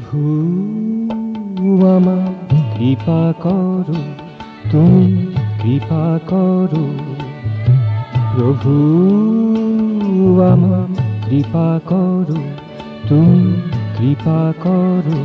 প্রভু আমার কৃপা করো, তুমি কৃপা করো। প্রভু আমার কৃপা করো, তুমি কৃপা করো।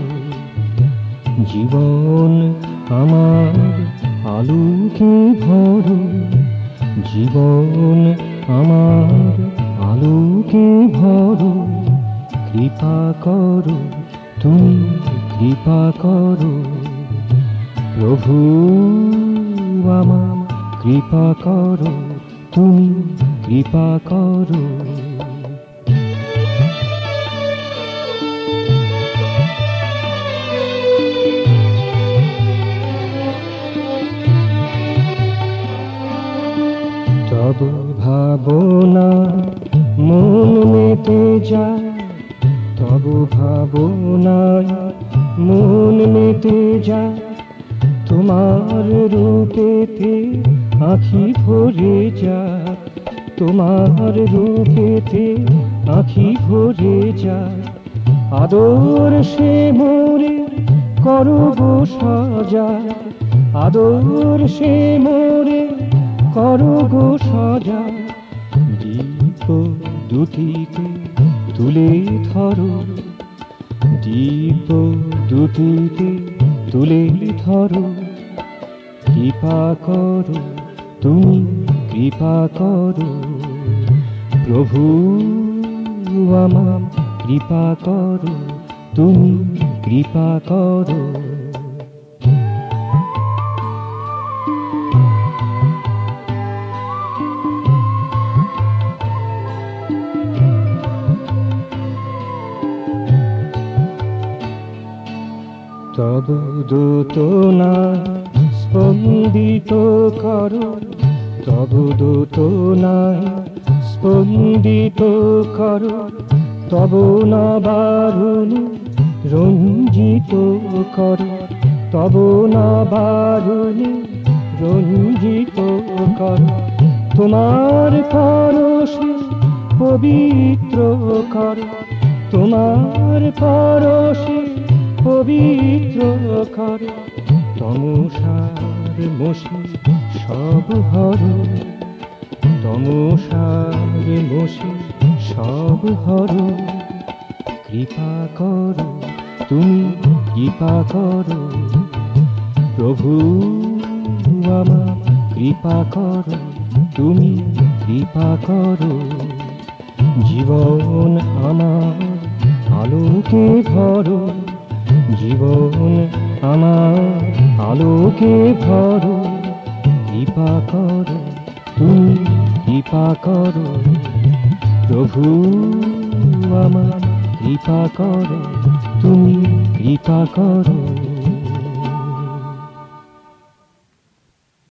জীবন আমার আলোকে ভরো, জীবন আমার আলোকে ভরো। কৃপা করো, তুমি কৃপা করো। প্রভু আমার কৃপা করো, তুমি কৃপা করো। তব ভাবনা মন মেতে যায়, তব ভাবনায় মন মেতে যায়। তোমার রূপেতে আঁখি ভরে যায়, তোমার রূপেতে আঁখি ভরে যায়। আদর সে মোরে করো গো সাজায়, আদর সে মোরে করো গো সাজায়। দীপ দুটিতে তুলে ধরো, দীপ দুটিতে তুলে ধরো। কৃপা করো, তুমি কৃপা করো। প্রভু আমার কৃপা করো, তুমি কৃপা করো। তব দূতনা স্পন্দিত করো, তব দূতনা স্পন্দিত করো। তব নবারুণ রঞ্জিত করো, তব নবারুণ রঞ্জিত করো। তোমার পরশে পবিত্র করো, তোমার পরশে পবিত্র করো। তমসার মশি সব হরো, তমসার মশি সব হরো। কৃপা করো, তুমি কৃপা করো। প্রভু আমার কৃপা করো, তুমি কৃপা করো। জীবন আমার আলোকে ভরো, জীবন আমার আলোকে ভরো। কৃপা করো, তুমি কৃপা করো। প্রভু আমার কৃপা করো, তুমি কৃপা করো।